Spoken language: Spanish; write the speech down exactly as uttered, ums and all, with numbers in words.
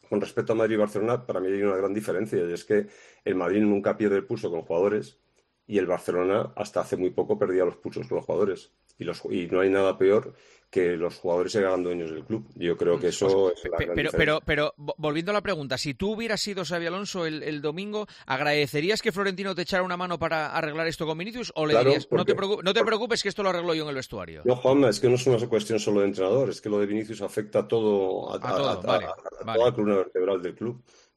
con respecto a Madrid y Barcelona, para mí hay una gran diferencia, y es que el Madrid nunca pierde el pulso con los jugadores y el Barcelona hasta hace muy poco perdía los pulsos con los jugadores. Y, los, y no hay nada peor que los jugadores se hagan dueños del club. Yo creo que O sea, eso es la pe- gran pero, diferencia. pero, pero, volviendo a la pregunta, si tú hubieras sido Xabi Alonso el, el domingo, ¿agradecerías que Florentino te echara una mano para arreglar esto con Vinicius? ¿O le Claro, dirías, no te, porque, preocu- no te preocupes que esto lo arreglo yo en el vestuario? no, Juanma, es que no es una cuestión solo de entrenador, es que lo de Vinicius afecta a todo, a, A a- todo, a- vale, a toda vale. la columna vertebral del club.